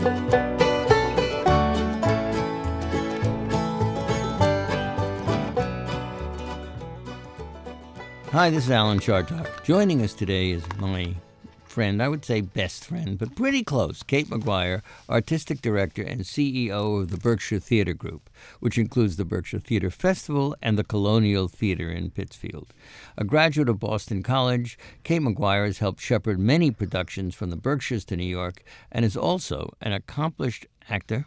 Hi, this is Alan Chartock. Joining us today is my friend, I would say best friend, but pretty close, Kate McGuire, Artistic Director and CEO of the Berkshire Theatre Group, which includes the Berkshire Theatre Festival and the Colonial Theatre in Pittsfield. A graduate of Boston College, Kate McGuire has helped shepherd many productions from the Berkshires to New York and is also an accomplished actor,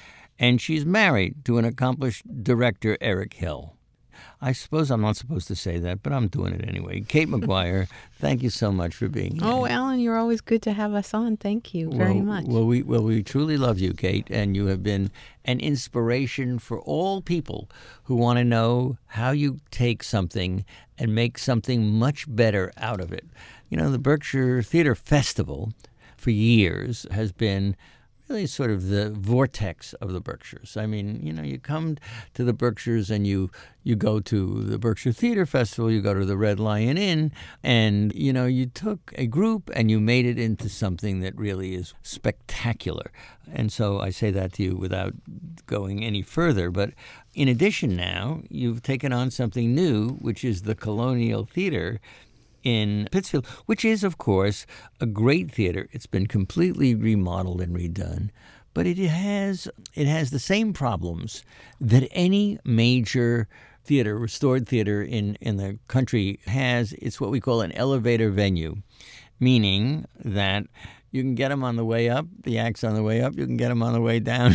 and she's married to an accomplished director, Eric Hill. I suppose I'm not supposed to say that, but I'm doing it anyway. Kate McGuire, thank you so much for being here. Oh, Alan, you're always good to have us on. Thank you very much. We truly love you, Kate, and you have been an inspiration for all people who want to know how you take something and make something much better out of it. You know, the Berkshire Theatre Festival for years has been really sort of the vortex of the Berkshires. I mean, you know, you come to the Berkshires and you go to the Berkshire Theatre Festival, you go to the Red Lion Inn, and, you know, you took a group and you made it into something that really is spectacular. And so I say that to you without going any further. But in addition now, you've taken on something new, which is the Colonial Theatre in Pittsfield, which is, of course, a great theater. It's been completely remodeled and redone, but it has the same problems that any major theater, restored theater in the country has. It's what we call an elevator venue, meaning that you can get them on the way up, the act's on the way up, you can get them on the way down,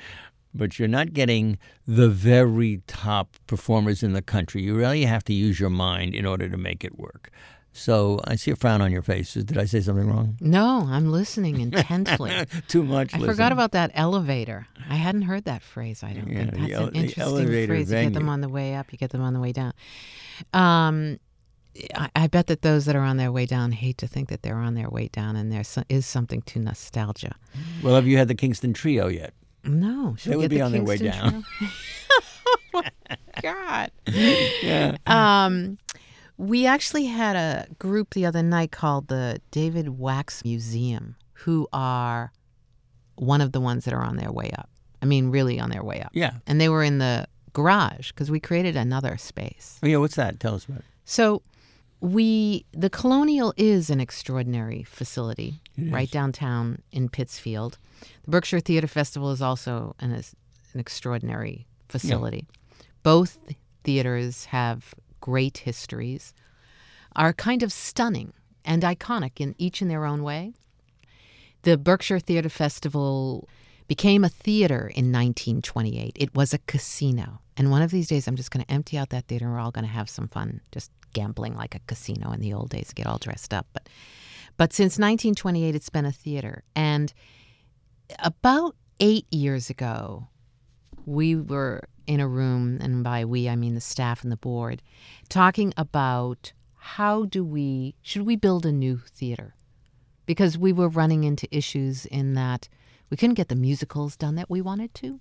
but you're not getting the very top performers in the country. You really have to use your mind in order to make it work. So I see a frown on your face. Did I say something wrong? No, I'm listening intensely. Too much. I forgot about that elevator. I hadn't heard that phrase, I don't think. That's an interesting phrase. Venue. You get them on the way up, you get them on the way down. I bet that those that are on their way down hate to think that they're on their way down, and there is something to nostalgia. Well, have you had the Kingston Trio yet? No. They would be on their way down. Oh, my God. Yeah. We actually had a group the other night called the David Wax Museum, who are one of the ones that are on their way up. I mean, really on their way up. Yeah. And they were in the garage because we created another space. Oh, yeah. What's that? Tell us about it. So the Colonial is an extraordinary facility right downtown in Pittsfield. The Berkshire Theatre Festival is also an extraordinary facility. Yeah. Both theaters have great histories, are kind of stunning and iconic in each in their own way. The Berkshire Theatre Festival became a theater in 1928. It was a casino. And one of these days, I'm just going to empty out that theater and we're all going to have some fun, just gambling like a casino in the old days, get all dressed up. But since 1928, it's been a theater. And about 8 years ago, we were in a room, and by we, I mean the staff and the board, talking about should we build a new theater? Because we were running into issues in that we couldn't get the musicals done that we wanted to.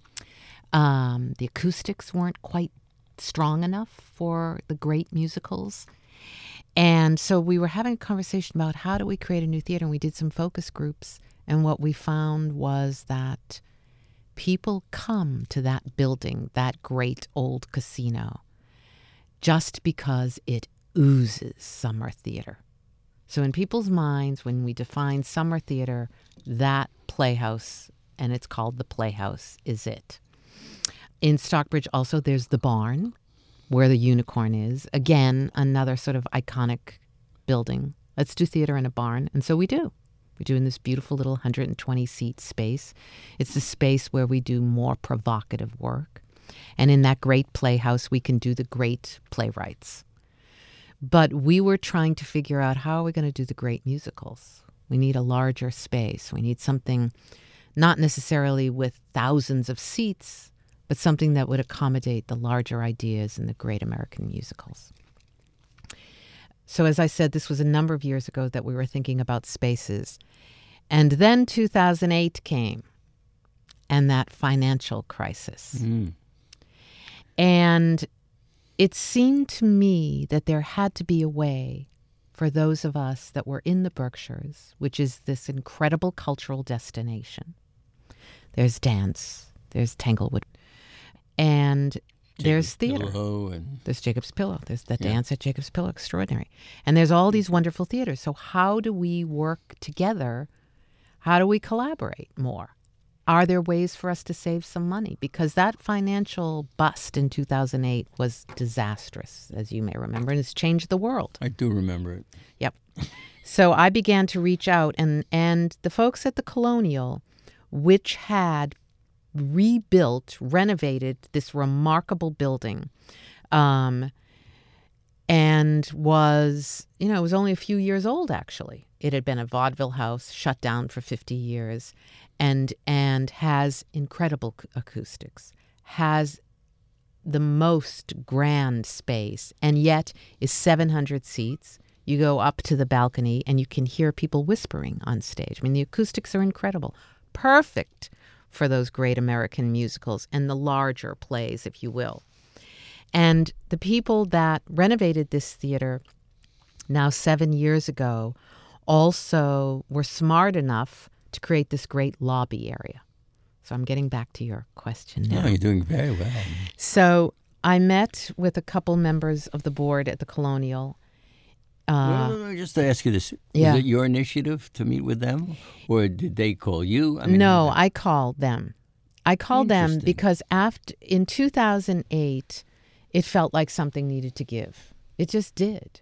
The acoustics weren't quite strong enough for the great musicals. And so we were having a conversation about how do we create a new theater, and we did some focus groups, and what we found was that people come to that building, that great old casino, just because it oozes summer theater. So in people's minds, when we define summer theater, that Playhouse, and it's called the Playhouse, is it. In Stockbridge also, there's the barn, where the unicorn is. Again, another sort of iconic building. Let's do theater in a barn. And so we do. We do in this beautiful little 120-seat space. It's the space where we do more provocative work. And in that great playhouse, we can do the great playwrights. But we were trying to figure out, how are we going to do the great musicals? We need a larger space. We need something not necessarily with thousands of seats, but something that would accommodate the larger ideas in the great American musicals. So as I said, this was a number of years ago that we were thinking about spaces. And then 2008 came, and that financial crisis. Mm. And it seemed to me that there had to be a way for those of us that were in the Berkshires, which is this incredible cultural destination. there's dance, there's Tanglewood, and there's theater. There's Jacob's Pillow. There's the dance at Jacob's Pillow, extraordinary. And there's all these wonderful theaters. So how do we work together? How do we collaborate more? Are there ways for us to save some money? Because that financial bust in 2008 was disastrous, as you may remember, and it's changed the world. I do remember it. Yep. So I began to reach out, and the folks at the Colonial, which had renovated this remarkable building, and was, it was only a few years old, actually. It had been a vaudeville house, shut down for 50 years, and has incredible acoustics, has the most grand space, and yet is 700 seats. You go up to the balcony, and you can hear people whispering on stage. I mean, the acoustics are incredible. Perfect for those great American musicals and the larger plays, if you will. And the people that renovated this theater now 7 years ago also were smart enough to create this great lobby area. So I'm getting back to your question now. No, you're doing very well. So I met with a couple members of the board at the Colonial. Just to ask you this, was it your initiative to meet with them, or did they call you? No, I called them. I called them because in 2008, it felt like something needed to give. It just did.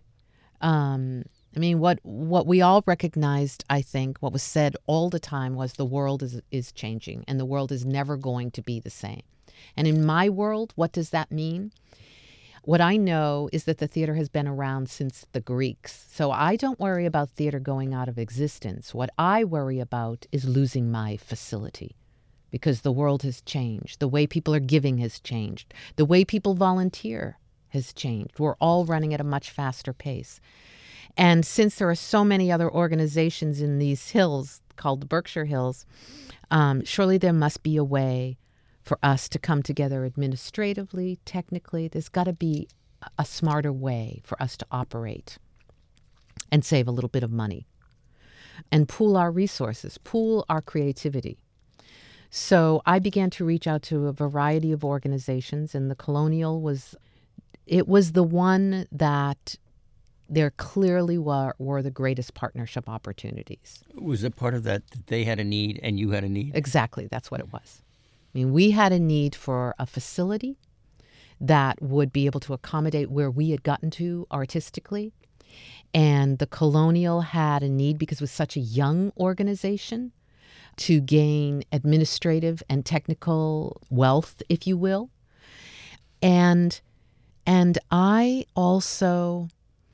What we all recognized, I think, what was said all the time was the world is changing, and the world is never going to be the same. And in my world, what does that mean? What I know is that the theater has been around since the Greeks. So I don't worry about theater going out of existence. What I worry about is losing my facility, because the world has changed. The way people are giving has changed. The way people volunteer has changed. We're all running at a much faster pace. And since there are so many other organizations in these hills called the Berkshire Hills, surely there must be a way for us to come together administratively, technically. There's got to be a smarter way for us to operate and save a little bit of money and pool our resources, pool our creativity. So I began to reach out to a variety of organizations, and the Colonial was the one that there clearly were the greatest partnership opportunities. Was it part of that they had a need and you had a need? Exactly. That's what it was. We had a need for a facility that would be able to accommodate where we had gotten to artistically. And the Colonial had a need, because it was such a young organization, to gain administrative and technical wealth, if you will. And I also,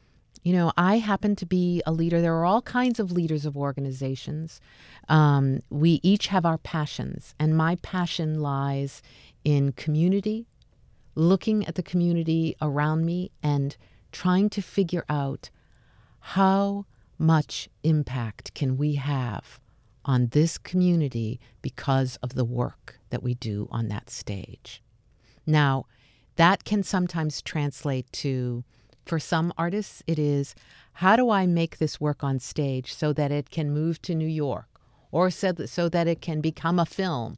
I happen to be a leader. There are all kinds of leaders of organizations. We each have our passions, and my passion lies in community, looking at the community around me and trying to figure out how much impact can we have on this community because of the work that we do on that stage. Now, that can sometimes translate to, for some artists, it is, how do I make this work on stage so that it can move to New York, or so that it can become a film?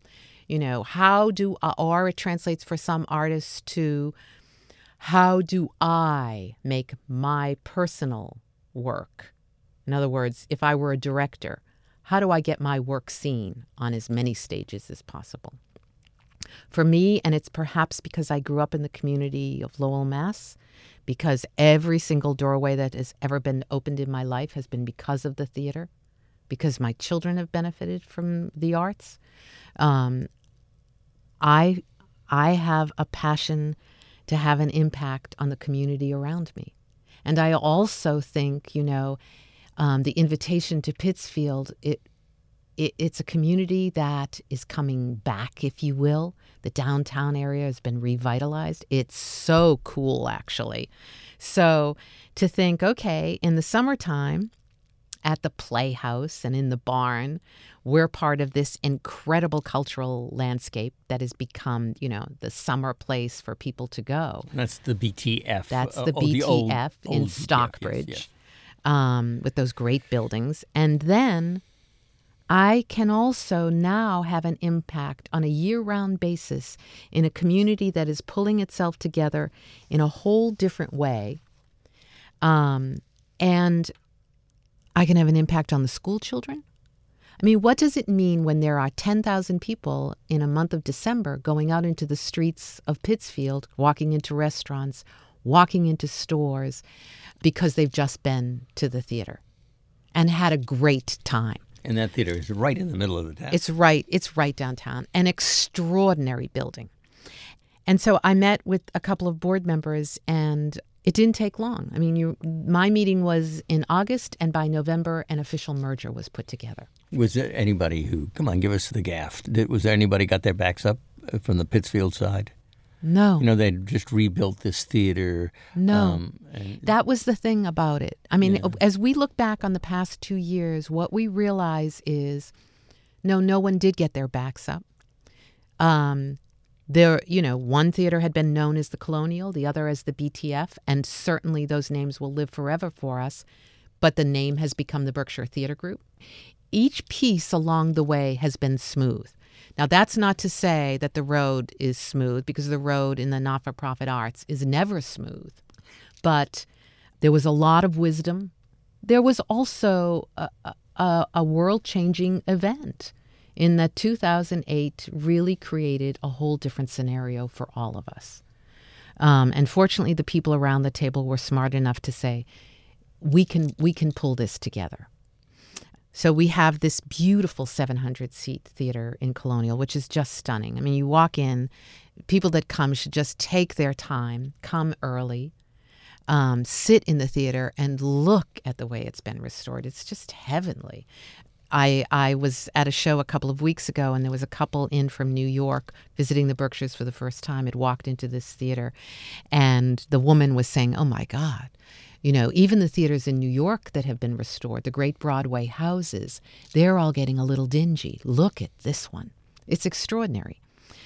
Or it translates for some artists to, how do I make my personal work? In other words, if I were a director, how do I get my work seen on as many stages as possible? For me, and it's perhaps because I grew up in the community of Lowell, Mass., because every single doorway that has ever been opened in my life has been because of the theater, because my children have benefited from the arts. I have a passion to have an impact on the community around me. And I also think, the invitation to Pittsfield, it's a community that is coming back, if you will. The downtown area has been revitalized. It's so cool, actually. So to think, okay, in the summertime, at the Playhouse and in the barn, we're part of this incredible cultural landscape that has become, the summer place for people to go. That's the BTF. That's the BTF in Stockbridge, yes. With those great buildings. And then I can also now have an impact on a year-round basis in a community that is pulling itself together in a whole different way. And I can have an impact on the school children. I mean, what does it mean when there are 10,000 people in a month of December going out into the streets of Pittsfield, walking into restaurants, walking into stores, because they've just been to the theater and had a great time? And that theater is right in the middle of the town. It's right downtown. An extraordinary building. And so I met with a couple of board members, and it didn't take long. I mean, my meeting was in August, and by November, an official merger was put together. Was there anybody who, come on, give us the gaff. Was there anybody got their backs up from the Pittsfield side? No. You know, they'd just rebuilt this theater. No. That was the thing about it. I mean, as we look back on the past 2 years, what we realize is, no one did get their backs up. One theater had been known as the Colonial, the other as the BTF, and certainly those names will live forever for us, but the name has become the Berkshire Theater Group. Each piece along the way has been smooth. Now, that's not to say that the road is smooth, because the road in the not-for-profit arts is never smooth. But there was a lot of wisdom. There was also a world-changing event in that 2008 really created a whole different scenario for all of us. And fortunately, the people around the table were smart enough to say, we can pull this together. So we have this beautiful 700-seat theater in Colonial, which is just stunning. I mean, you walk in, people that come should just take their time, come early, sit in the theater, and look at the way it's been restored. It's just heavenly. I was at a show a couple of weeks ago, and there was a couple in from New York visiting the Berkshires for the first time, had walked into this theater, and the woman was saying, oh, my God. You know, even the theaters in New York that have been restored, the great Broadway houses, they're all getting a little dingy. Look at this one. It's extraordinary.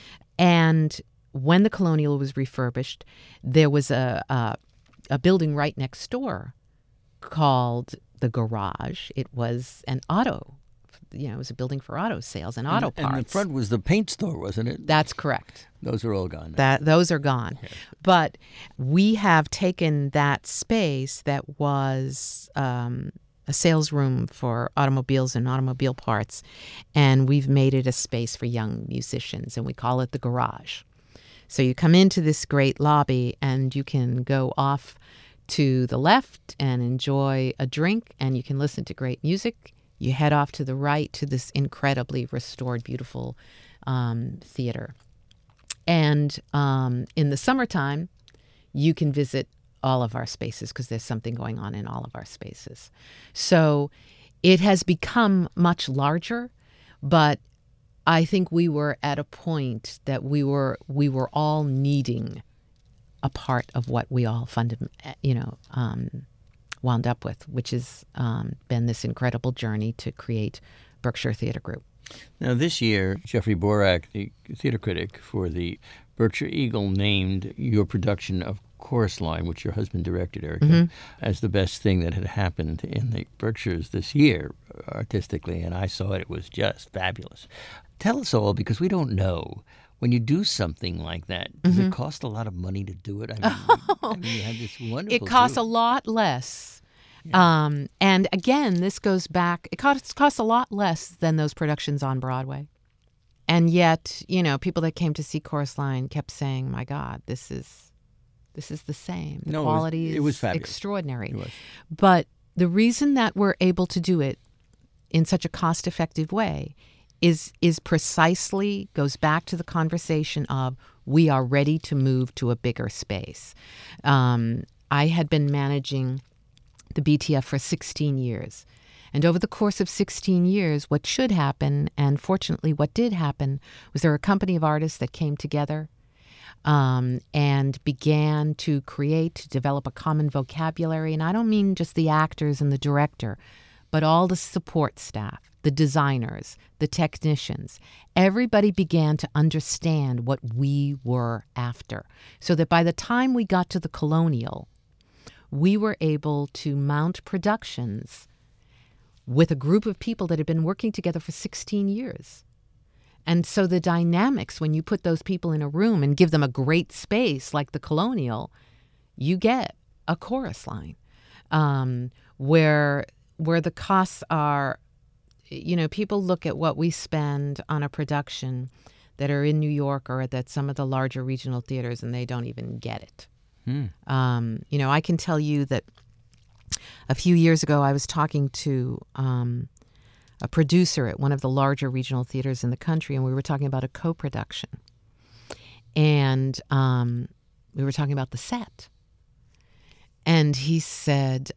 And when the Colonial was refurbished, there was a building right next door called the Garage. It was an auto, it was a building for auto sales and auto parts. And the front was the paint store, wasn't it? That's correct. Those are all gone now. Those are gone. Okay. But we have taken that space that was a sales room for automobiles and automobile parts, and we've made it a space for young musicians, and we call it the Garage. So you come into this great lobby, and you can go off to the left and enjoy a drink, and you can listen to great music. You head off to the right to this incredibly restored, beautiful theater. And in the summertime, you can visit all of our spaces because there's something going on in all of our spaces. So it has become much larger, but I think we were at a point that we were all needing a part of what we all wound up with, which has been this incredible journey to create Berkshire Theater Group. Now, this year, Jeffrey Borak, the theater critic for the Berkshire Eagle, named your production of Chorus Line, which your husband directed, Erica, as the best thing that had happened in the Berkshires this year, artistically, and I saw it. It was just fabulous. Tell us all, because we don't know. When you do something like that, does it cost a lot of money to do it? I mean, you have this wonderful... It costs a lot less. Yeah. And again, this goes back, it costs a lot less than those productions on Broadway. And yet, people that came to see Chorus Line kept saying, my God, this is the same. The quality it was is fabulous. Extraordinary. It was. But the reason that we're able to do it in such a cost-effective way is precisely, goes back to the conversation of, we are ready to move to a bigger space. I had been managing the BTF for 16 years. And over the course of 16 years, what should happen, and fortunately what did happen, was there a company of artists that came together and began to develop a common vocabulary. And I don't mean just the actors and the director, but all the support staff, the designers, the technicians. Everybody began to understand what we were after, so that by the time we got to the Colonial, we were able to mount productions with a group of people that had been working together for 16 years. And so the dynamics, when you put those people in a room and give them a great space like the Colonial, you get a chorus line where the costs are, people look at what we spend on a production that are in New York or at some of the larger regional theaters, and they don't even get it. I can tell you that a few years ago I was talking to a producer at one of the larger regional theaters in the country, and we were talking about a co-production. And we were talking about the set. And he said,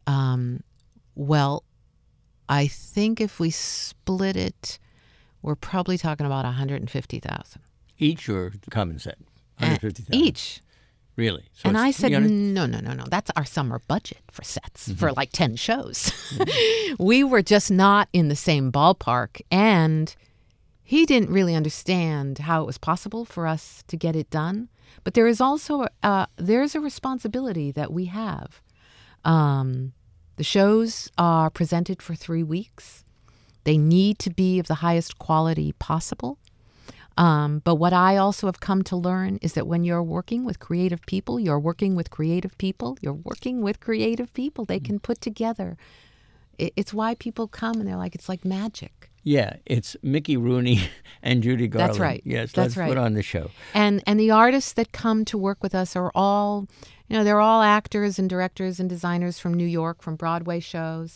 well, I think if we split it, we're probably talking about $150,000. Each or the common set? $150,000? Each. Really? So and I said, no. That's our summer budget for sets for like 10 shows. We were just not in the same ballpark. And he didn't really understand how it was possible for us to get it done. But there is also there's a responsibility that we have. The shows are presented for 3 weeks. They need to be of the highest quality possible. But what I also have come to learn is that when you're working with creative people, you're working with creative people. They can put together. It's why people come and they're like, it's like magic. Yeah, it's Mickey Rooney and Judy Garland. That's right. Yes, that's let's right. put on the show. And the artists that come to work with us are all, they're all actors and directors and designers from New York, from Broadway shows.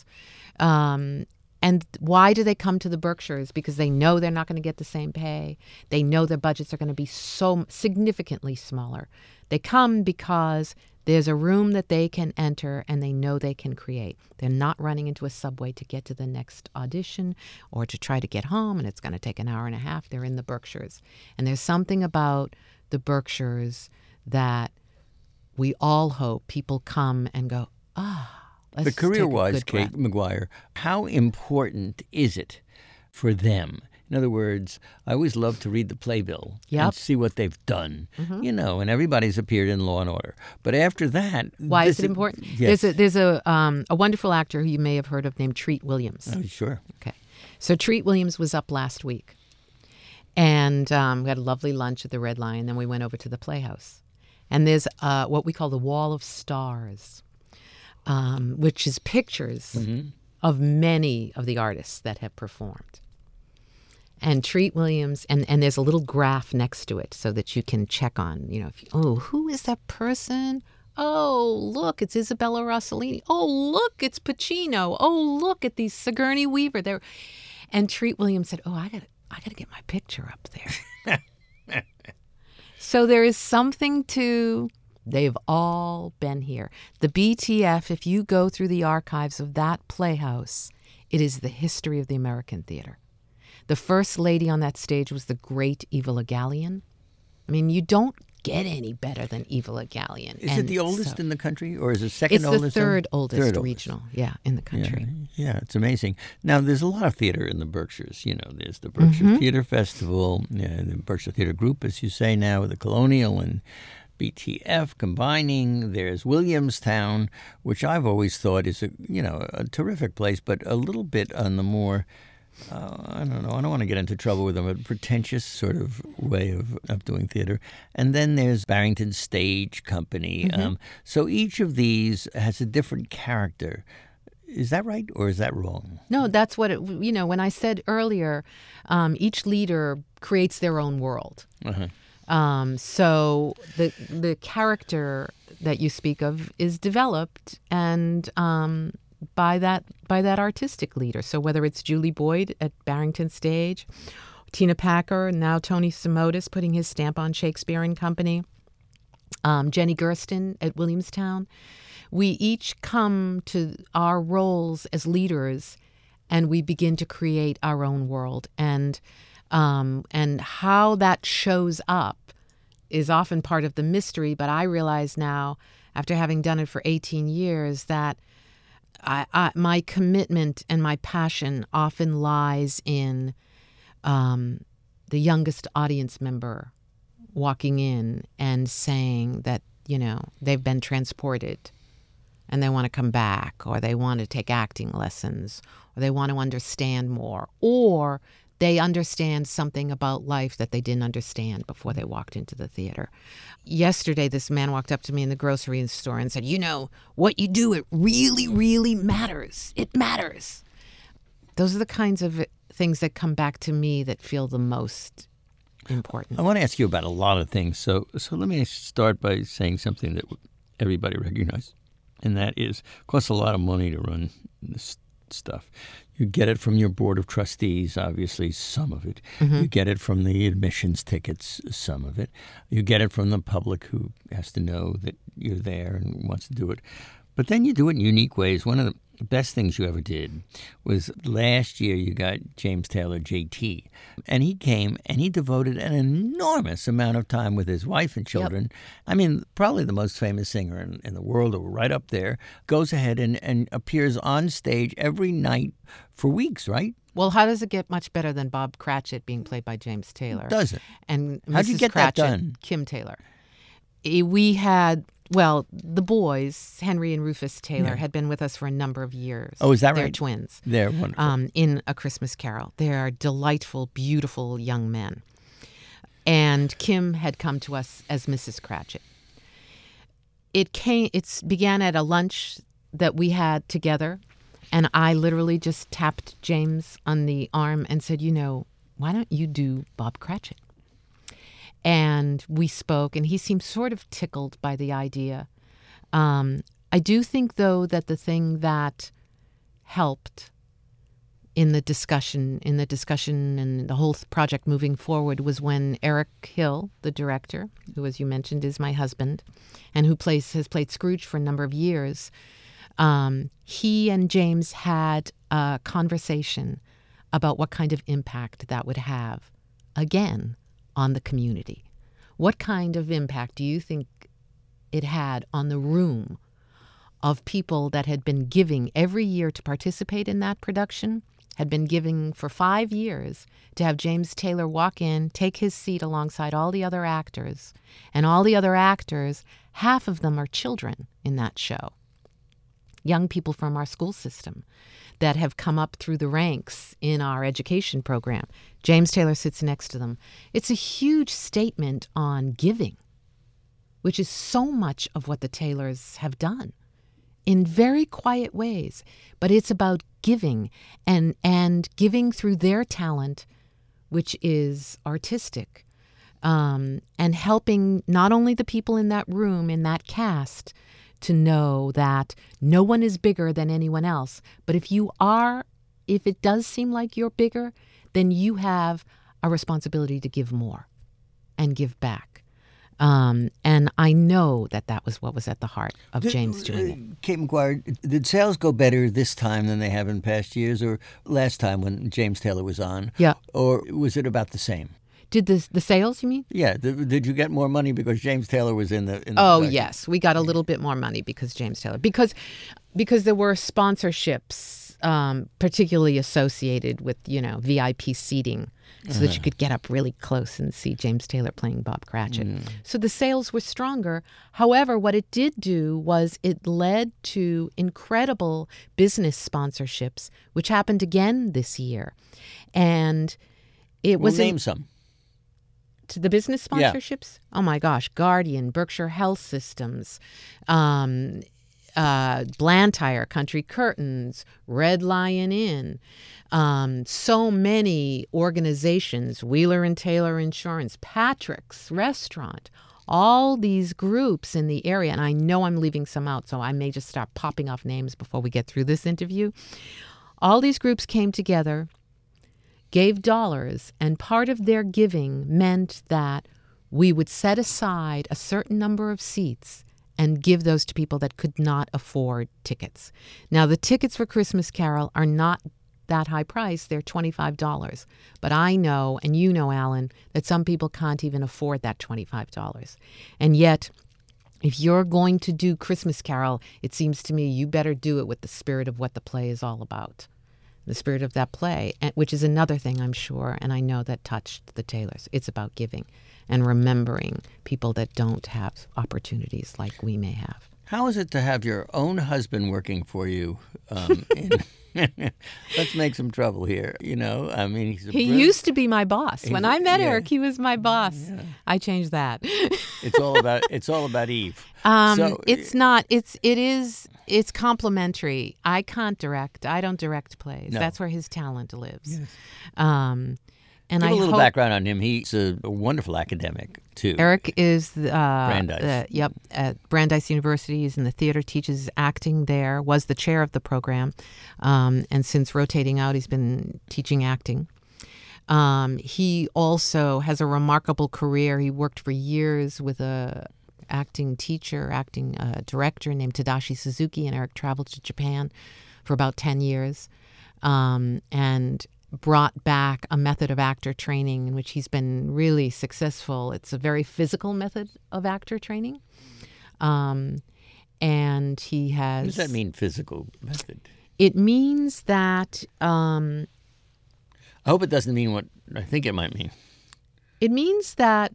And why do they come to the Berkshires? Because they know they're not going to get the same pay. They know their budgets are going to be so significantly smaller. They come because there's a room that they can enter and they know they can create. They're not running into a subway to get to the next audition or to try to get home, and it's going to take an hour and a half. They're in the Berkshires. And there's something about the Berkshires that we all hope people come and go, But career-wise, Kate McGuire, how important is it for them? In other words, I always love to read the playbill and see what they've done, and everybody's appeared in Law and Order. But after that... Why is it important? Yes. There's a wonderful actor who you may have heard of named Treat Williams. Oh, sure. Okay. So Treat Williams was up last week. And we had a lovely lunch at the Red Lion. Then we went over to the Playhouse. And there's what we call the Wall of Stars, which is pictures of many of the artists that have performed. And Treat Williams, and there's a little graph next to it so that you can check on, who is that person? Oh, look, it's Isabella Rossellini. Oh, look, it's Pacino. Oh, look at these Sigourney Weaver. There, and Treat Williams said, I gotta get my picture up there. So there is something to... They've all been here. The BTF, if you go through the archives of that Playhouse, it is the history of the American theater. The first lady on that stage was the great Eva Le Gallienne. I mean, you don't get any better than Eva Le Gallienne. Is it the oldest in the country, or is it second oldest? It's the third oldest regional, in the country. Yeah, it's amazing. Now, there's a lot of theater in the Berkshires. There's the Berkshire Theater Festival, the Berkshire Theater Group, as you say now, the Colonial and BTF combining. There's Williamstown, which I've always thought is a terrific place, but a little bit on the more... I don't know. I don't want to get into trouble with them. A pretentious sort of way of doing theater. And then there's Barrington Stage Company. So each of these has a different character. Is that right or is that wrong? No, that's what when I said earlier, each leader creates their own world. So the character that you speak of is developed and by that artistic leader. So whether it's Julie Boyd at Barrington Stage, Tina Packer, and now Tony Simotis putting his stamp on Shakespeare and Company, Jenny Gersten at Williamstown, we each come to our roles as leaders and we begin to create our own world. And how that shows up is often part of the mystery, but I realize now, after having done it for 18 years, that my commitment and my passion often lies in the youngest audience member walking in and saying that, they've been transported and they want to come back, or they want to take acting lessons, or they want to understand more, or they understand something about life that they didn't understand before they walked into the theater. Yesterday, this man walked up to me in the grocery store and said, you know, what you do, it really, really matters. It matters. Those are the kinds of things that come back to me that feel the most important. I want to ask you about a lot of things. So let me start by saying something that everybody recognizes, and that is it costs a lot of money to run this stuff. You get it from your board of trustees, obviously, some of it. Mm-hmm. You get it from the admissions tickets, some of it. You get it from the public who has to know that you're there and wants to do it. But then you do it in unique ways. One of the best things you ever did was last year you got James Taylor, JT, and he came and he devoted an enormous amount of time with his wife and children. Yep. I mean, probably the most famous singer in the world, or right up there, goes ahead and appears on stage every night for weeks, right? Well, how does it get much better than Bob Cratchit being played by James Taylor? Does it? And Mrs. How'd you get Cratchit, that done? Kim Taylor. We had... Well, the boys, Henry and Rufus Taylor, had been with us for a number of years. Oh, is that right? They're twins. They're wonderful. In A Christmas Carol. They are delightful, beautiful young men. And Kim had come to us as Mrs. Cratchit. It began at a lunch that we had together, and I literally just tapped James on the arm and said, you know, why don't you do Bob Cratchit? And we spoke, and he seemed sort of tickled by the idea. I do think, though, that the thing that helped in the discussion and the whole project moving forward was when Eric Hill, the director, who, as you mentioned, is my husband, and who has played Scrooge for a number of years, he and James had a conversation about what kind of impact that would have, again, on the community. What kind of impact do you think it had on the room of people that had been giving every year to participate in that production, had been giving for 5 years to have James Taylor walk in, take his seat alongside all the other actors, and all the other actors, half of them are children in that show, young people from our school system that have come up through the ranks in our education program. James Taylor sits next to them. It's a huge statement on giving, which is so much of what the Taylors have done in very quiet ways. But it's about giving and giving through their talent, which is artistic, and helping not only the people in that room, in that cast, to know that no one is bigger than anyone else. But if it does seem like you're bigger, then you have a responsibility to give more and give back. And I know that was what was at the heart of James doing it. Kate McGuire, did sales go better this time than they have in past years, or last time when James Taylor was on? Yeah. Or was it about the same? Did the sales, you mean? Yeah. Did you get more money because James Taylor was in the Oh, production? yes. We got a little bit more money because James Taylor. Because there were sponsorships, particularly associated with, VIP seating, so that you could get up really close and see James Taylor playing Bob Cratchit. So the sales were stronger. However, what it did do was it led to incredible business sponsorships, which happened again this year. And it was... name some. To the business sponsorships? Yeah. Oh my gosh, Guardian, Berkshire Health Systems, Blantyre Country Curtains, Red Lion Inn, so many organizations, Wheeler and Taylor Insurance, Patrick's Restaurant, all these groups in the area, and I know I'm leaving some out, so I may just start popping off names before we get through this interview. All these groups came together, gave dollars, and part of their giving meant that we would set aside a certain number of seats and give those to people that could not afford tickets. Now, the tickets for Christmas Carol are not that high price. They're $25. But I know, and you know, Alan, that some people can't even afford that $25. And yet, if you're going to do Christmas Carol, it seems to me you better do it with the spirit of what the play is all about. The spirit of that play, which is another thing, I'm sure, and I know that touched the Taylors. It's about giving and remembering people that don't have opportunities like we may have. How is it to have your own husband working for you? Let's make some trouble here. I mean, he used to be my boss. When I met Eric, he was my boss. Yeah. I changed that. It's all about Eve. It's not. It's complementary. I can't direct. I don't direct plays. No. That's where his talent lives. Yes. And Give a little background on him. He's a wonderful academic, too. Eric is Brandeis. At Brandeis University. He's in the theater, teaches acting there, was the chair of the program. And since rotating out, he's been teaching acting. He also has a remarkable career. He worked for years with a acting director named Tadashi Suzuki, and Eric traveled to Japan for about 10 years. And brought back a method of actor training in which he's been really successful. It's a very physical method of actor training. And he has... What does that mean, physical method? It means that... I hope it doesn't mean what I think it might mean. It means that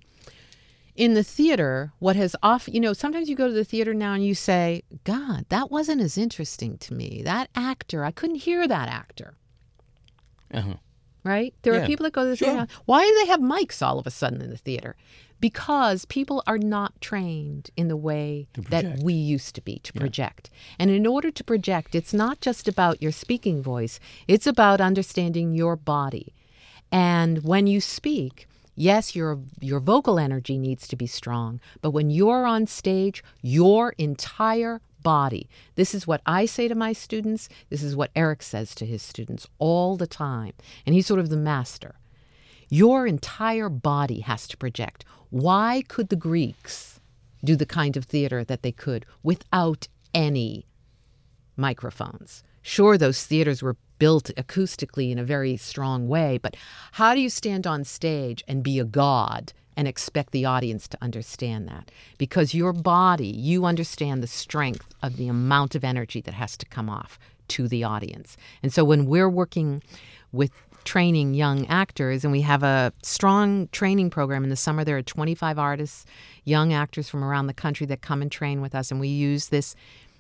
in the theater, what has often... sometimes you go to the theater now and you say, God, that wasn't as interesting to me. That actor, I couldn't hear that actor. Uh-huh. Right? There are people that go to the theater now. Why do they have mics all of a sudden in the theater? Because people are not trained in the way that we used to be to project. And in order to project, it's not just about your speaking voice. It's about understanding your body. And when you speak, yes, your vocal energy needs to be strong. But when you're on stage, your entire body. This is what I say to my students. This is what Eric says to his students all the time. And he's sort of the master. Your entire body has to project. Why could the Greeks do the kind of theater that they could without any microphones? Sure, those theaters were built acoustically in a very strong way, but how do you stand on stage and be a god and expect the audience to understand that? Because your body, you understand the strength of the amount of energy that has to come off to the audience. And so when we're working with training young actors, and we have a strong training program in the summer, there are 25 artists, young actors from around the country that come and train with us, and we use this.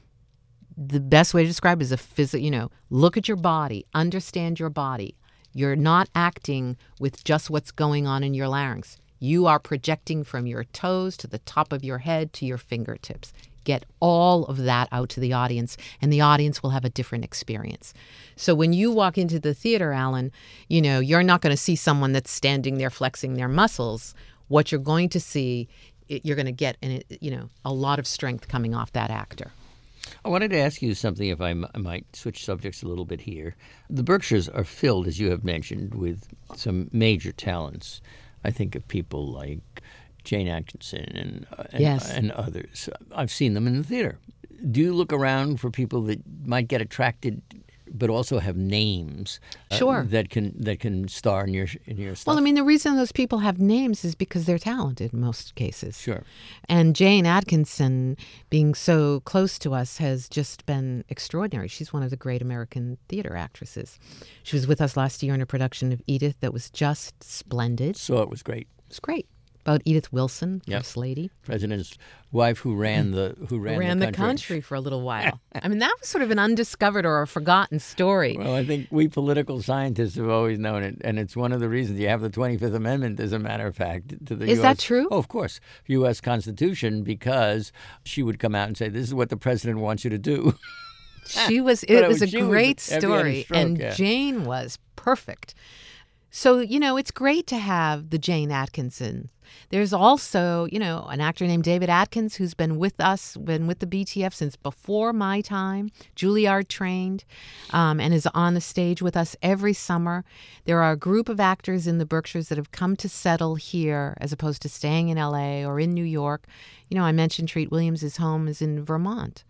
The best way to describe it is look at your body, understand your body. You're not acting with just what's going on in your larynx. You are projecting from your toes to the top of your head to your fingertips. Get all of that out to the audience, and the audience will have a different experience. So when you walk into the theater, Alan, you're not going to see someone that's standing there flexing their muscles. What you're going to see, you're going to get a lot of strength coming off that actor. I wanted to ask you something, if I might switch subjects a little bit here. The Berkshires are filled, as you have mentioned, with some major talents. I think of people like Jane Atkinson and others. I've seen them in the theater. Do you look around for people that might get attracted, but also have names that can star in your stuff? Well, I mean, the reason those people have names is because they're talented in most cases. Sure. And Jane Atkinson, being so close to us, has just been extraordinary. She's one of the great American theater actresses. She was with us last year in a production of Edith that was just splendid. So it was great. It's great. About Edith Wilson, First Lady, President's wife, who ran the country for a little while. I mean, that was sort of an undiscovered or a forgotten story. Well, I think we political scientists have always known it, and it's one of the reasons you have the 25th Amendment, as a matter of fact, to the U.S. Is that true? Oh, of course, U.S. Constitution, because she would come out and say, "This is what the president wants you to do." It was a great story, and Jane was perfect. So, it's great to have the Jane Atkinson. There's also, an actor named David Atkins who's been with us, been with the BTF since before my time, Juilliard trained, and is on the stage with us every summer. There are a group of actors in the Berkshires that have come to settle here as opposed to staying in L.A. or in New York. I mentioned Treat Williams' home is in Vermont.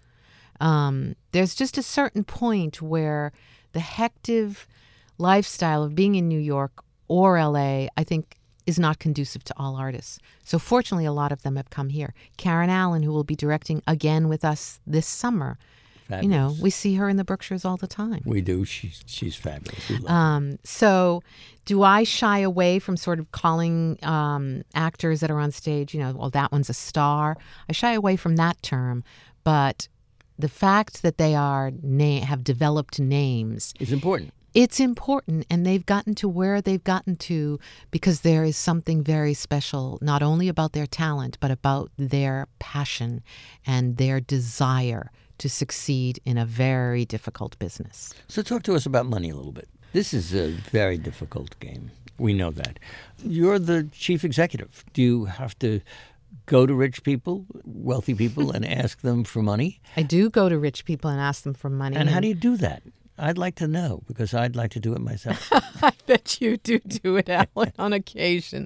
There's just a certain point where the hectic lifestyle of being in New York or LA, I think, is not conducive to all artists. So fortunately, a lot of them have come here. Karen Allen, who will be directing again with us this summer. Fabulous. We see her in the Berkshires all the time. We do. She's fabulous. We love her. So do I shy away from sort of calling actors that are on stage, well, that one's a star? I shy away from that term. but the fact that they have developed names It's important. It's important, and they've gotten to where they've gotten to because there is something very special, not only about their talent, but about their passion and their desire to succeed in a very difficult business. So talk to us about money a little bit. This is a very difficult game. We know that. You're the chief executive. Do you have to go to rich people, wealthy people, and ask them for money? I do go to rich people and ask them for money. And how do you do that? I'd like to know, because I'd like to do it myself. I bet you do it, Alan, on occasion.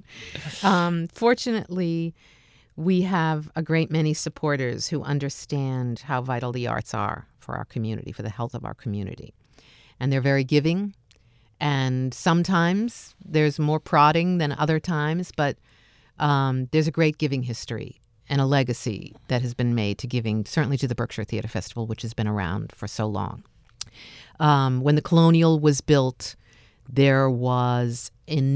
Fortunately, we have a great many supporters who understand how vital the arts are for our community, for the health of our community. And they're very giving. And sometimes there's more prodding than other times, but there's a great giving history and a legacy that has been made to giving, certainly to the Berkshire Theatre Festival, which has been around for so long. When the Colonial was built, there was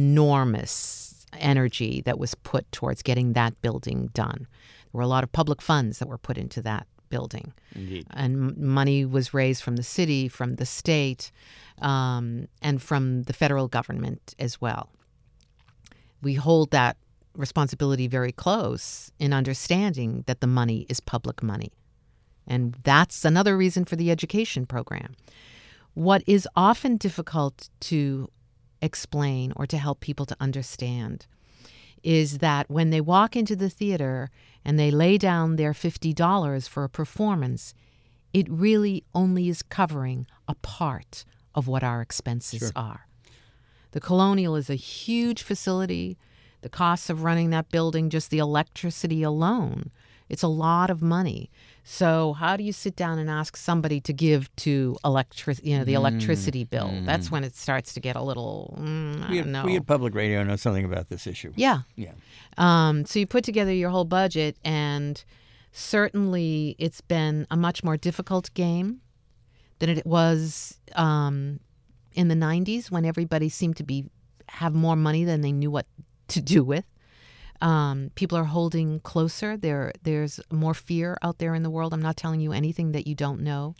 enormous energy that was put towards getting that building done. There were a lot of public funds that were put into that building. Indeed. And money was raised from the city, from the state, and from the federal government as well. We hold that responsibility very close in understanding that the money is public money. And that's another reason for the education program. What is often difficult to explain or to help people to understand is that when they walk into the theater and they lay down their $50 for a performance, it really only is covering a part of what our expenses are. The Colonial is a huge facility. The costs of running that building, just the electricity alone, it's a lot of money. So how do you sit down and ask somebody to give to the electricity bill? That's when it starts to get a little, I don't know. We at Public Radio know something about this issue. Yeah. Yeah. So you put together your whole budget, and certainly it's been a much more difficult game than it was in the 90s when everybody seemed to have more money than they knew what to do with. People are holding closer. There's more fear out there in the world. I'm not telling you anything that you don't know.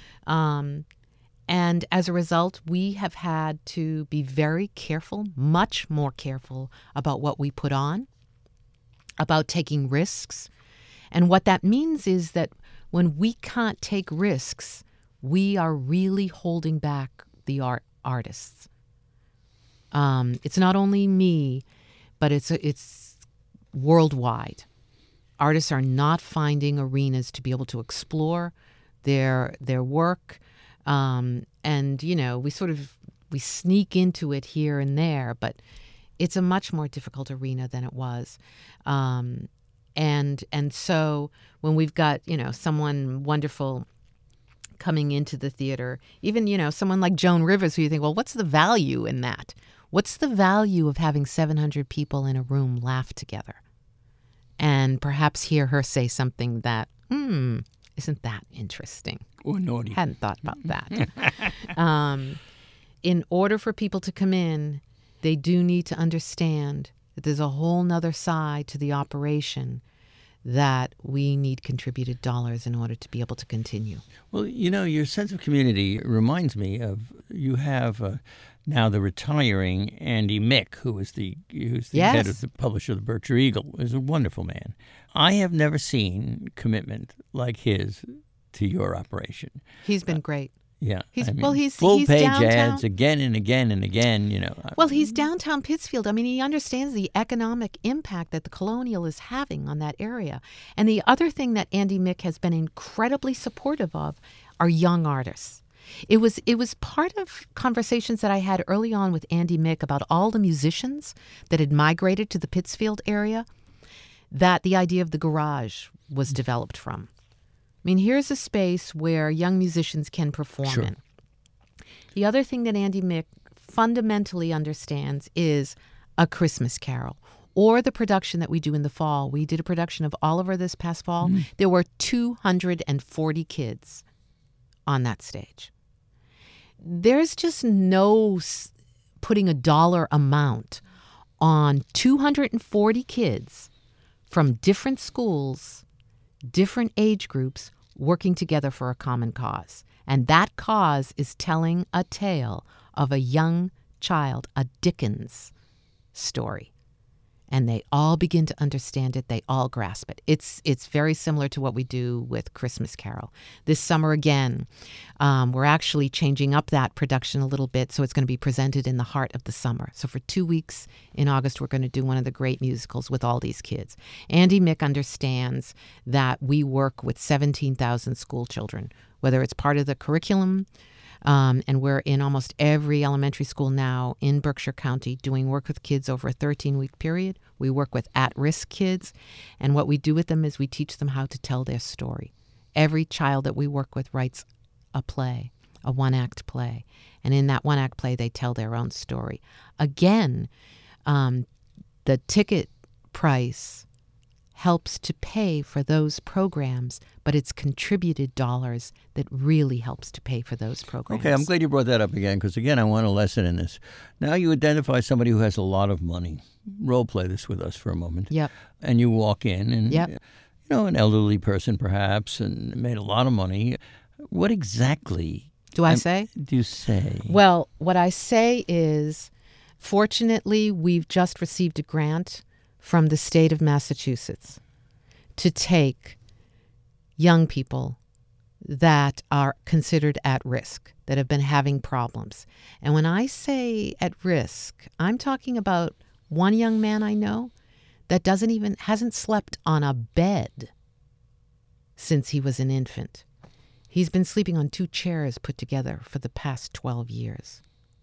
And as a result, we have had to be very careful, much more careful about what we put on, about taking risks. And what that means is that when we can't take risks, we are really holding back the artists. It's not only me, but it's worldwide. Artists are not finding arenas to be able to explore their work. And, we sneak into it here and there, but it's a much more difficult arena than it was. And so when we've got, someone wonderful coming into the theater, even, someone like Joan Rivers, who you think, well, what's the value in that? What's the value of having 700 people in a room laugh together and perhaps hear her say something that, isn't that interesting? Or naughty. Hadn't thought about that. In order for people to come in, they do need to understand that there's a whole nother side to the operation that we need contributed dollars in order to be able to continue. Well, your sense of community reminds me of, you have now the retiring Andy Mick, who's the head of the publisher of the Berkshire Eagle, is a wonderful man. I have never seen commitment like his to your operation. He's been great. Yeah. He's full-page downtown. ads again and again and again, Well, he's downtown Pittsfield. I mean, he understands the economic impact that the Colonial is having on that area. And the other thing that Andy Mick has been incredibly supportive of are young artists. It was part of conversations that I had early on with Andy Mick about all the musicians that had migrated to the Pittsfield area, that the idea of the garage was developed from. I mean, here's a space where young musicians can perform in. The other thing that Andy Mick fundamentally understands is A Christmas Carol, or the production that we do in the fall. We did a production of Oliver this past fall. There were 240 kids on that stage. There's just no putting a dollar amount on 240 kids from different schools, different age groups, working together for a common cause. And that cause is telling a tale of a young child, a Dickens story. And they all begin to understand it. They all grasp it. It's very similar to what we do with Christmas Carol. This summer again, we're actually changing up that production a little bit, so it's going to be presented in the heart of the summer. So for 2 weeks in August, we're going to do one of the great musicals with all these kids. Andy Mick understands that we work with 17,000 school children, whether it's part of the curriculum, and we're in almost every elementary school now in Berkshire County doing work with kids over a 13-week period. We work with at-risk kids, and what we do with them is we teach them how to tell their story. Every child that we work with writes a play, a one-act play, and in that one-act play they tell their own story. Again, the ticket price helps to pay for those programs, but it's contributed dollars that really helps to pay for those programs. Okay, I'm glad you brought that up again, because, again, I want a lesson in this. Now you identify somebody who has a lot of money. Role play this with us for a moment. Yep. And you walk in, and, Yep. an elderly person perhaps, and made a lot of money. What exactly Do I say? do you say? Well, what I say is, fortunately, we've just received a grant from the state of Massachusetts to take young people that are considered at risk, that have been having problems. And when I say at risk, I'm talking about one young man I know that hasn't slept on a bed since he was an infant. He's been sleeping on 2 chairs put together for the past 12 years.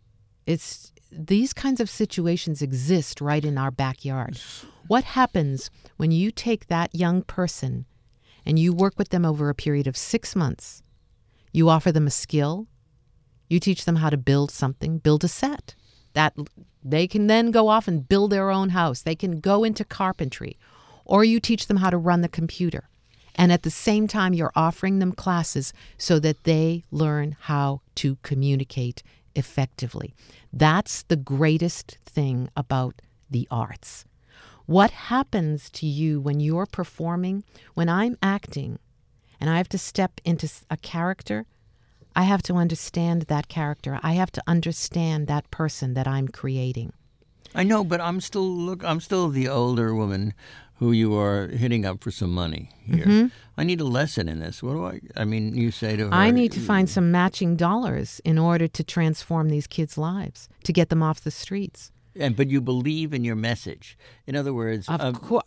These kinds of situations exist right in our backyard. What happens when you take that young person and you work with them over a period of 6 months? You offer them a skill. You teach them how to build something, build a set. That they can then go off and build their own house. They can go into carpentry. Or you teach them how to run the computer. And at the same time, you're offering them classes so that they learn how to communicate effectively. That's the greatest thing about the arts. What happens to you when you're performing? When I'm acting and I have to step into a character, I have to understand that character. I have to understand that person that I'm creating. I know, but I'm still the older woman who you are hitting up for some money here. Mm-hmm. I need a lesson in this. You say to her, I need to find some matching dollars in order to transform these kids' lives, to get them off the streets. But you believe in your message. In other words, of course,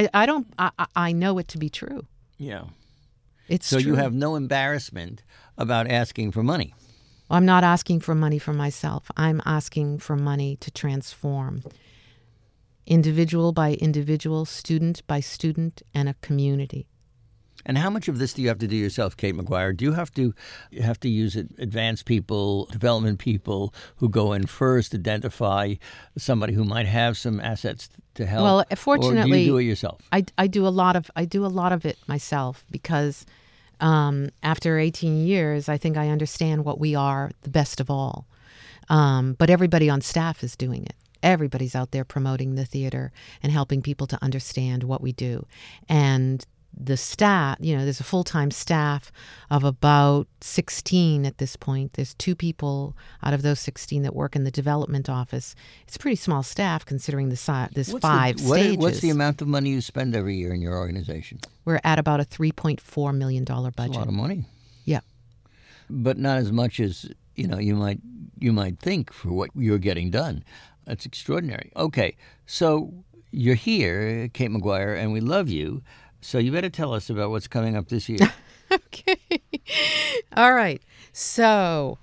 I know it to be true. Yeah, it's so true. you have no embarrassment about asking for money. I'm not asking for money for myself. I'm asking for money to transform individual by individual, student by student, and a community. And how much of this do you have to do yourself, Kate McGuire? Do you have to use advanced people, development people who go in first, identify somebody who might have some assets to help? Well, fortunately, or do you do it yourself? I do a lot of it myself because after 18 years, I think I understand what we are the best of all. But everybody on staff is doing it. Everybody's out there promoting the theater and helping people to understand what we do. And the staff, there's a full-time staff of about 16 at this point. There's 2 people out of those 16 that work in the development office. It's a pretty small staff considering there's 5 stages. What's the amount of money you spend every year in your organization? We're at about a $3.4 million budget. That's a lot of money. Yeah. But not as much as, you might think for what you're getting done. That's extraordinary. Okay, so you're here, Kate McGuire, and we love you. So you better tell us about what's coming up this year. Okay. All right. So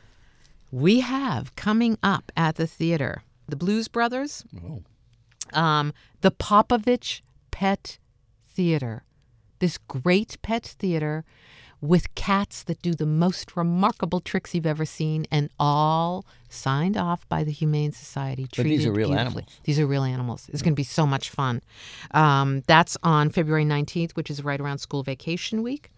we have coming up at the theater the Blues Brothers, the Popovich Pet Theater, this great pet theater with cats that do the most remarkable tricks you've ever seen, and all signed off by the Humane Society. But these are real animals. These are real animals. It's going to be so much fun. That's on February 19th, which is right around school vacation week.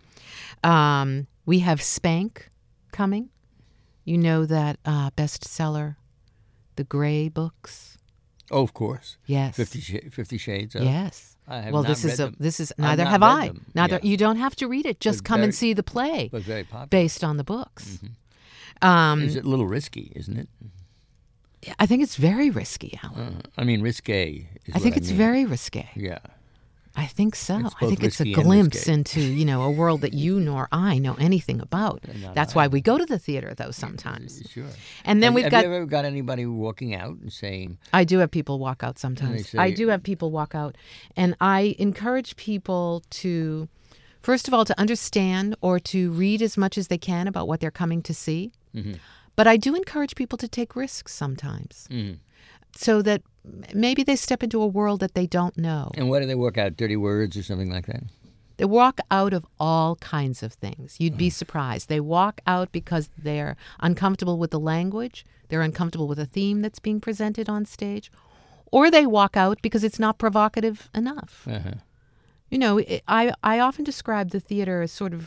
We have Spank coming. You know that bestseller, The Gray Books. Oh, of course. Yes. 50 Shades of. Yes. I have Well, not this read is them. this is I've neither not have read I. them. Neither Yeah. you don't have to read it. Just But come and very- see the play But very popular. based on the books. Is it a little risky, isn't it? I think it's very risky, Alan. I mean, risque is I think what it's mean. very risque. Yeah. I think so. It's I both think it's a risky and glimpse risque. into, a world that you nor I know anything about. Not That's I. why we go to the theater, though, sometimes. Sure. And then have, we've have got. you ever got anybody walking out and saying, I do have people walk out sometimes. say- I do have people walk out. And I encourage people to, first of all, to understand or to read as much as they can about what they're coming to see. Mm-hmm. But I do encourage people to take risks sometimes so that maybe they step into a world that they don't know. and what do they work out? Dirty words or something like that? They walk out of all kinds of things. You'd be surprised. They walk out because they're uncomfortable with the language, they're uncomfortable with a theme that's being presented on stage, or they walk out because it's not provocative enough. Uh-huh. I often describe the theater as sort of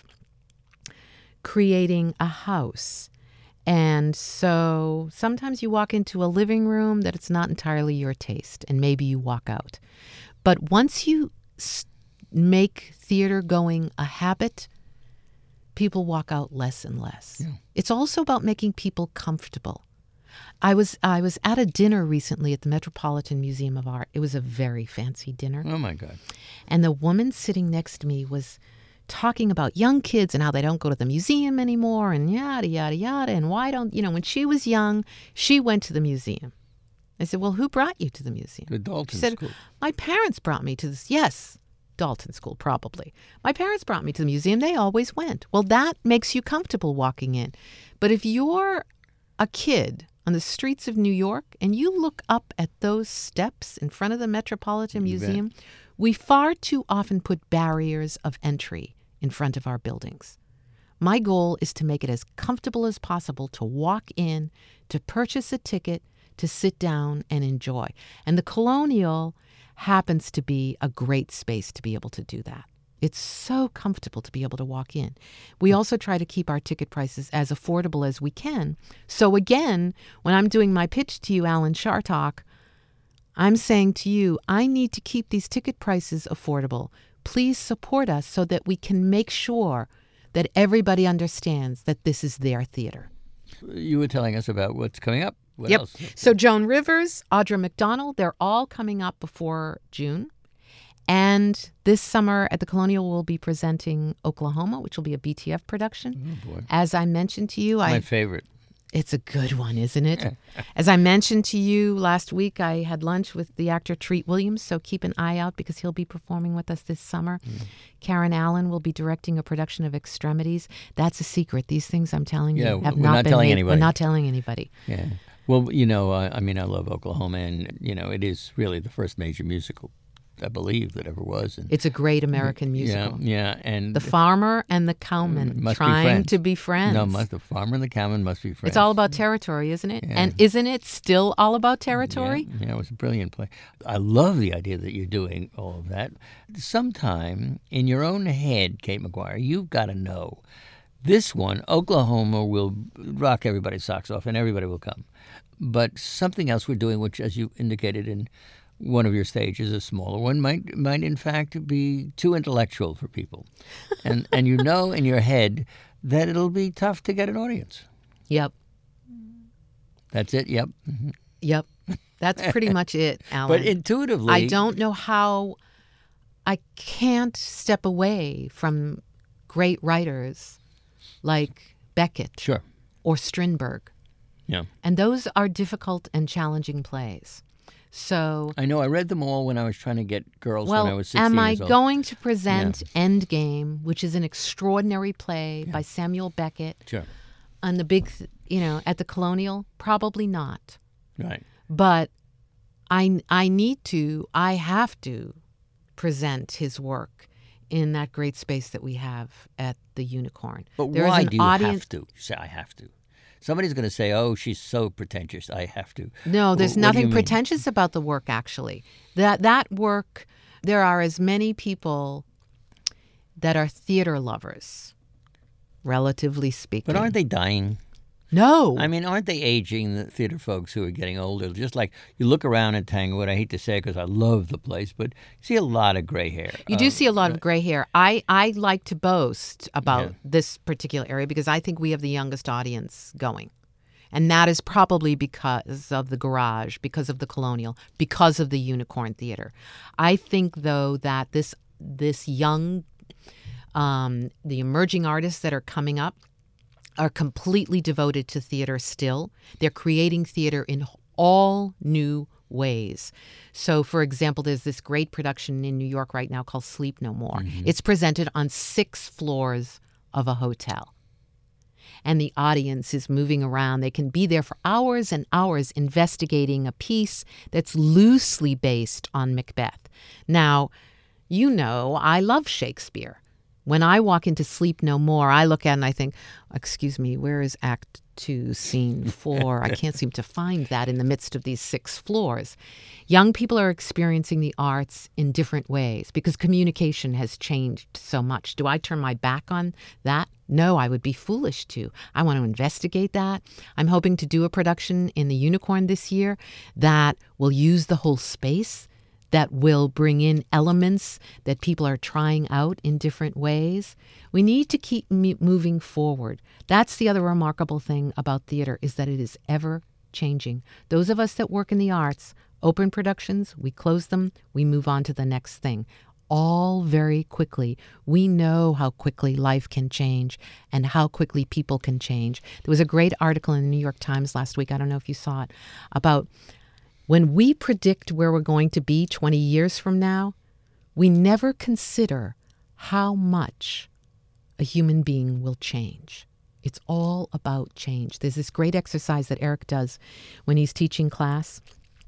creating a house. And so sometimes you walk into a living room that it's not entirely your taste, and maybe you walk out. But once you make theater going a habit, people walk out less and less. Yeah. It's also about making people comfortable. I was at a dinner recently at the Metropolitan Museum of Art. It was a very fancy dinner. Oh, my God. And the woman sitting next to me was talking about young kids and how they don't go to the museum anymore and yada, yada, yada. And why don't, when she was young, she went to the museum. I said, well, who brought you to the museum? The Dalton She said, School. my parents brought me to this. Yes, Dalton School, probably. My parents brought me to the museum. They always went. Well, that makes you comfortable walking in. But if you're a kid on the streets of New York and you look up at those steps in front of the Metropolitan You bet. Museum, we far too often put barriers of entry in front of our buildings. My goal is to make it as comfortable as possible to walk in, to purchase a ticket, to sit down and enjoy. And the Colonial happens to be a great space to be able to do that. It's so comfortable to be able to walk in. We also try to keep our ticket prices as affordable as we can. So again, when I'm doing my pitch to you, Alan Chartock, I'm saying to you, I need to keep these ticket prices affordable. Please support us so that we can make sure that everybody understands that this is their theater. You were telling us about what's coming up. What Yep. else? So Joan Rivers, Audra McDonald, they're all coming up before June. And this summer at the Colonial, we'll be presenting Oklahoma, which will be a BTF production. Oh, boy. As I mentioned to you, My favorite. it's a good one, isn't it? As I mentioned to you last week, I had lunch with the actor Treat Williams, so keep an eye out because he'll be performing with us this summer. Karen Allen will be directing a production of Extremities. That's a secret. These things I'm telling Yeah, you have we're not not been telling made. anybody. We're not telling anybody. Yeah. Well, I mean, I love Oklahoma, and, it is really the first major musical, I believe, that ever was. And It's a great American musical. Yeah. And The farmer and the cowman must be trying friends. to be friends. No, the farmer and the cowman must be friends. It's all about territory, isn't it? Yeah. And isn't it still all about territory? Yeah, it was a brilliant play. I love the idea that you're doing all of that. Sometime in your own head, Kate McGuire, you've got to know this one, Oklahoma, will rock everybody's socks off and everybody will come. But something else we're doing, which, as you indicated in one of your stages, a smaller one, might in fact be too intellectual for people. And you know in your head that it'll be tough to get an audience. Yep. That's it, yep. Mhm. Yep. That's pretty much it, Alan. But intuitively... I don't know how I can't step away from great writers like Beckett Sure. or Strindberg. Yeah. And those are difficult and challenging plays. So, I know. I read them all when I was trying to get girls when I was 16 am I years old. going to present Endgame, which is an extraordinary play by Samuel Beckett, Sure. on the big, at the Colonial? Probably not. Right. But I have to present his work in that great space that we have at the Unicorn. But There is why an do you audience. have to? You say, I have to. Somebody's going to say, oh, she's so pretentious. I have to. No, there's What do you nothing mean? pretentious about the work, actually. That work, there are as many people that are theater lovers, relatively speaking. But aren't they dying? No. I mean, aren't they aging, the theater folks who are getting older? Just like you look around at Tanglewood, I hate to say it because I love the place, but you see a lot of gray hair. You do see a lot of gray hair. I like to boast about Yeah. this particular area because I think we have the youngest audience going. And that is probably because of the Garage, because of the Colonial, because of the Unicorn Theater. I think, though, that this young, the emerging artists that are coming up are completely devoted to theater still. They're creating theater in all new ways. So, for example, there's this great production in New York right now called Sleep No More. It's presented on 6 floors of a hotel. And the audience is moving around. They can be there for hours and hours investigating a piece that's loosely based on Macbeth. Now, you know, I love Shakespeare. When I walk into Sleep No More, I look at it and I think, excuse me, where is Act 2, Scene 4? I can't seem to find that in the midst of these 6 floors. Young people are experiencing the arts in different ways because communication has changed so much. Do I turn my back on that? No, I would be foolish to. I want to investigate that. I'm hoping to do a production in the Unicorn this year that will use the whole space, that will bring in elements that people are trying out in different ways. We need to keep moving forward. That's the other remarkable thing about theater, is that it is ever changing. Those of us that work in the arts open productions, we close them, we move on to the next thing. All very quickly. We know how quickly life can change and how quickly people can change. There was a great article in the New York Times last week, I don't know if you saw it, about when we predict where we're going to be 20 years from now, we never consider how much a human being will change. It's all about change. There's this great exercise that Eric does when he's teaching class,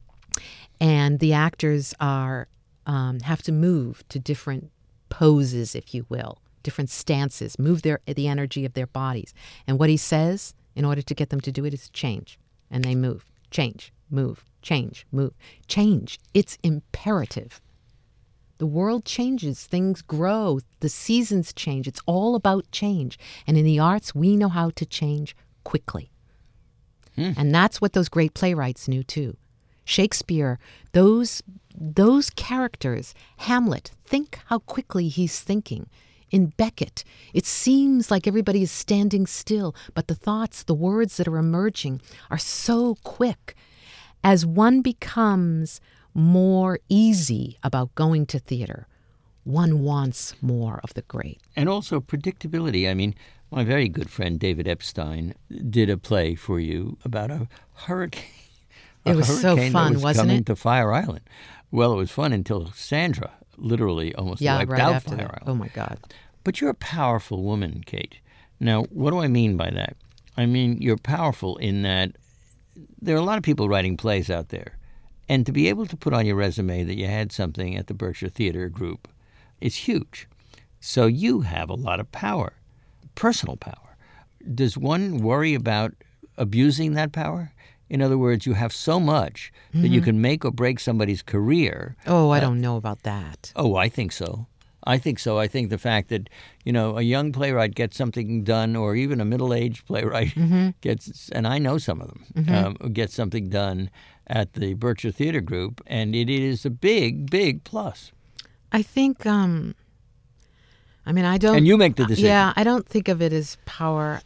and the actors have to move to different poses, if you will, different stances, move the energy of their bodies. And what he says, in order to get them to do it, is change. And they move, change, move, change, move, change. It's imperative. The world changes, things grow, the seasons change. It's all about change. And in the arts, we know how to change quickly. And that's what those great playwrights knew too. Shakespeare, those characters, Hamlet, think how quickly he's thinking. In Beckett, it seems like everybody is standing still, but the thoughts, the words that are emerging are so quick. As one becomes more easy about going to theater, one wants more of the great. And also predictability. I mean, my very good friend David Epstein did a play for you about a hurricane. It was so hurricane fun, that was wasn't coming it? to Fire Island. Well, it was fun until Sandra literally almost wiped right out after Fire that. Island. Oh, my God. But you're a powerful woman, Kate. Now, what do I mean by that? I mean, you're powerful in that there are a lot of people writing plays out there. And to be able to put on your resume that you had something at the Berkshire Theater Group is huge. So you have a lot of power, personal power. Does one worry about abusing that power? In other words, you have so much that you can make or break somebody's career. Oh, I don't know about that. Oh, I think so. I think so. I think the fact that, you know, a young playwright gets something done, or even a middle-aged playwright gets, and I know some of them, get something done at the Berkshire Theater Group, and it is a big, big plus. I think, I don't... And you make the decision. Yeah, I don't think of it as power.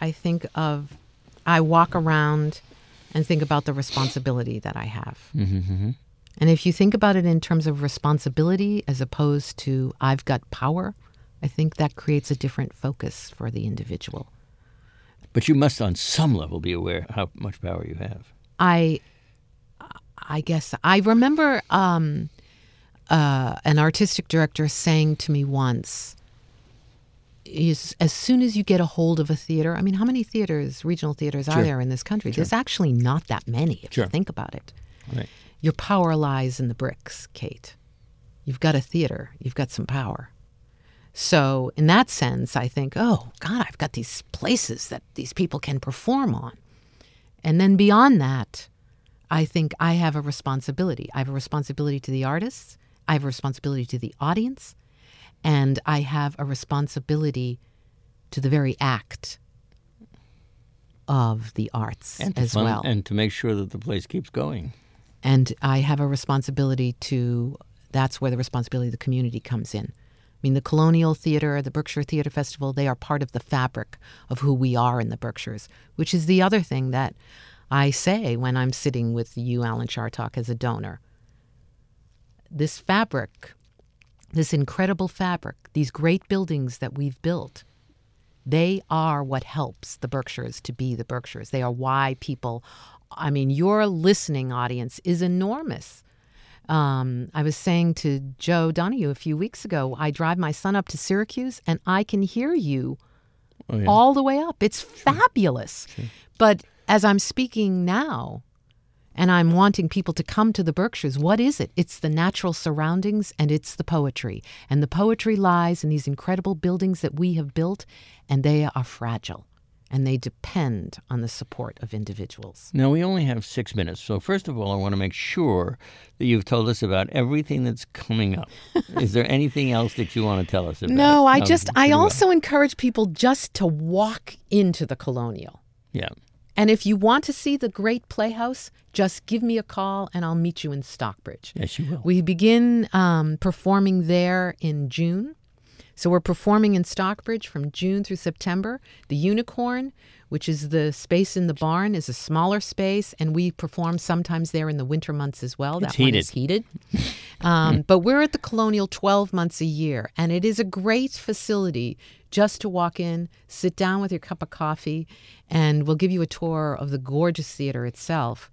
I walk around and think about the responsibility that I have. Mm-hmm. And if you think about it in terms of responsibility as opposed to I've got power, I think that creates a different focus for the individual. But you must on some level be aware how much power you have. I guess I remember an artistic director saying to me once, as soon as you get a hold of a theater, I mean, how many theaters, regional theaters, are there in this country? There's actually not that many if you think about it. Right. Your power lies in the bricks, Kate. You've got a theater. You've got some power. So in that sense, I think, oh, God, I've got these places that these people can perform on. And then beyond that, I think I have a responsibility. I have a responsibility to the artists. I have a responsibility to the audience. And I have a responsibility to the very act of the arts and as fund, well. and to make sure that the place keeps going. And I have a responsibility that's where the responsibility of the community comes in. I mean, the Colonial Theater, the Berkshire Theater Festival, they are part of the fabric of who we are in the Berkshires, which is the other thing that I say when I'm sitting with you, Alan Chartock, as a donor. This fabric, this incredible fabric, these great buildings that we've built, they are what helps the Berkshires to be the Berkshires. They are why people, I mean, your listening audience is enormous. I was saying to Joe Donahue a few weeks ago, I drive my son up to Syracuse and I can hear you all the way up. It's fabulous. Sure. But as I'm speaking now, and I'm wanting people to come to the Berkshires, what is it? It's the natural surroundings and it's the poetry. And the poetry lies in these incredible buildings that we have built, and they are fragile. And they depend on the support of individuals. Now, we only have 6 minutes. So first of all, I want to make sure that you've told us about everything that's coming up. Is there anything else that you want to tell us about? No, I also encourage people just to walk into the Colonial. Yeah. And if you want to see the great Playhouse, just give me a call and I'll meet you in Stockbridge. Yes, you will. We begin performing there in June. So we're performing in Stockbridge from June through September. The Unicorn, which is the space in the barn, is a smaller space, and we perform sometimes there in the winter months as well. It's that one is heated. But we're at the Colonial 12 months a year, and it is a great facility just to walk in, sit down with your cup of coffee, and we'll give you a tour of the gorgeous theater itself.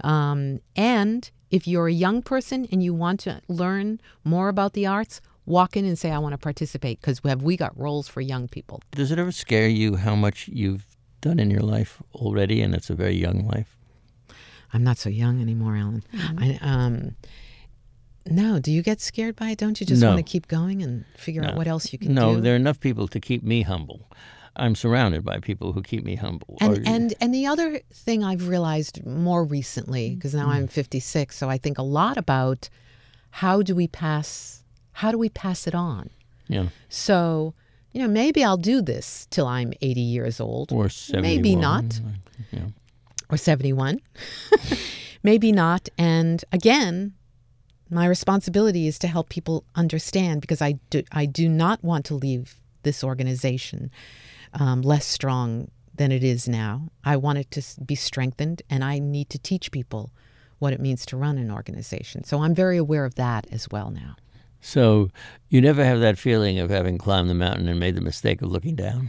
And if you're a young person and you want to learn more about the arts, walk in and say, I want to participate, because we got roles for young people. Does it ever scare you how much you've done in your life already, and it's a very young life? I'm not so young anymore, Alan. Mm-hmm. No, do you get scared by it? Don't you just want to keep going and figure out what else you can do? No, there are enough people to keep me humble. I'm surrounded by people who keep me humble. And the other thing I've realized more recently, because now I'm 56, so I think a lot about how do we pass it on? Yeah. So, maybe I'll do this till I'm 80 years old. Or 71. Maybe not. Yeah. Or 71. Maybe not. And again, my responsibility is to help people understand, because I do not want to leave this organization less strong than it is now. I want it to be strengthened, and I need to teach people what it means to run an organization. So I'm very aware of that as well now. So you never have that feeling of having climbed the mountain and made the mistake of looking down?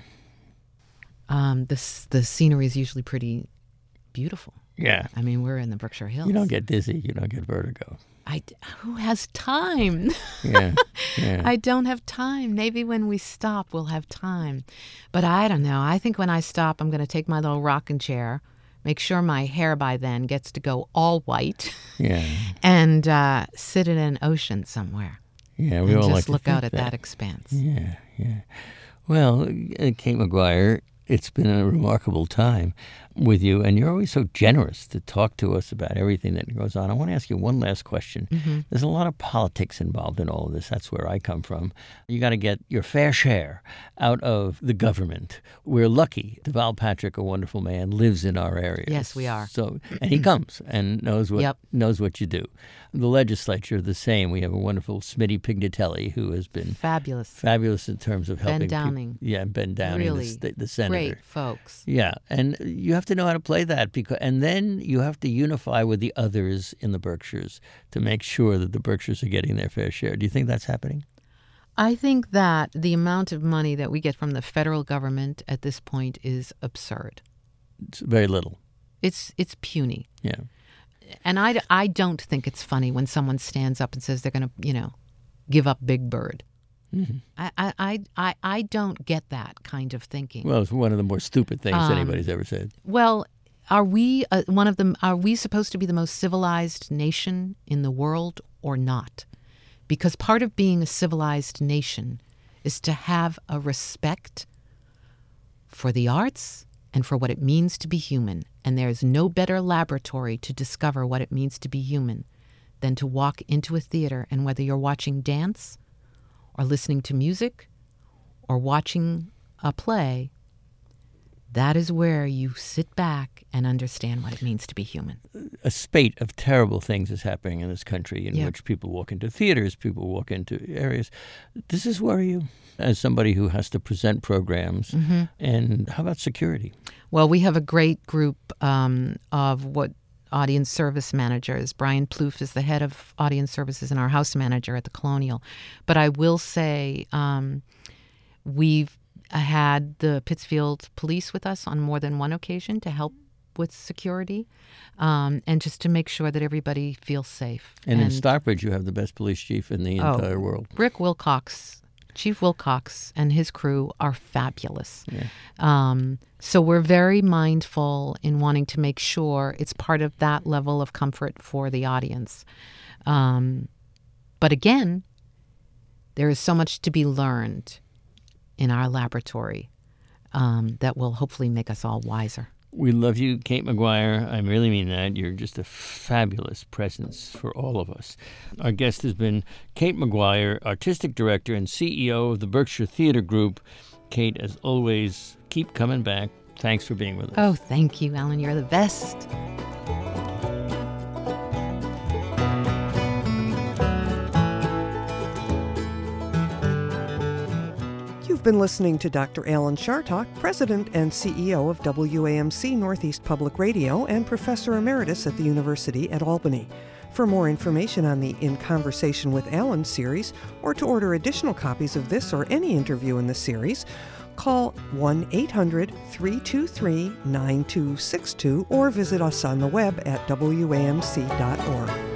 The scenery is usually pretty beautiful. Yeah. I mean, we're in the Berkshire Hills. You don't get dizzy. You don't get vertigo. Who has time? Yeah. I don't have time. Maybe when we stop, we'll have time. But I don't know. I think when I stop, I'm going to take my little rocking chair, make sure my hair by then gets to go all white, and sit in an ocean somewhere. Yeah, we all just like to look think out at that expanse. Yeah. Well, Kate Maguire, it's been a remarkable time with you, and you're always so generous to talk to us about everything that goes on. I want to ask you one last question. Mm-hmm. There's a lot of politics involved in all of this. That's where I come from. You got to get your fair share out of the government. We're lucky. Deval Patrick, a wonderful man, lives in our area. Yes, we are. So, and he comes and knows what you do. The legislature, the same. We have a wonderful Smitty Pignatelli, who has been fabulous in terms of helping. Ben Downing. Ben Downing, really the senator. Great folks. Yeah, and you have to know how to play that, and then you have to unify with the others in the Berkshires to make sure that the Berkshires are getting their fair share. Do you think that's happening? I think that the amount of money that we get from the federal government at this point is absurd. It's very little. It's puny. Yeah. And I don't think it's funny when someone stands up and says they're going to, give up Big Bird. Mm-hmm. I don't get that kind of thinking. Well, it's one of the more stupid things anybody's ever said. Well, are we Are we supposed to be the most civilized nation in the world or not? Because part of being a civilized nation is to have a respect for the arts and for what it means to be human. And there is no better laboratory to discover what it means to be human than to walk into a theater, and whether you're watching dance or listening to music or watching a play, that is where you sit back and understand what it means to be human. A spate of terrible things is happening in this country in Yeah. which people walk into theaters, people walk into areas. Does this worry you as somebody who has to present programs? Mm-hmm. And how about security? Well, we have a great group of what audience service managers. Brian Plouffe is the head of audience services and our house manager at the Colonial. But I will say we've had the Pittsfield Police with us on more than one occasion to help with security and just to make sure that everybody feels safe. And in Stockbridge, you have the best police chief in the entire world. Rick Wilcox, Chief Wilcox and his crew are fabulous. Yeah. So we're very mindful in wanting to make sure it's part of that level of comfort for the audience. But again, there is so much to be learned in our laboratory that will hopefully make us all wiser. We love you, Kate McGuire. I really mean that. You're just a fabulous presence for all of us. Our guest has been Kate McGuire, Artistic Director and CEO of the Berkshire Theater Group. Kate, as always, keep coming back. Thanks for being with us. Oh, thank you, Alan. You're the best. You've been listening to Dr. Alan Chartock, President and CEO of WAMC Northeast Public Radio and Professor Emeritus at the University at Albany. For more information on the In Conversation with Alan series, or to order additional copies of this or any interview in the series, call 1-800-323-9262 or visit us on the web at wamc.org.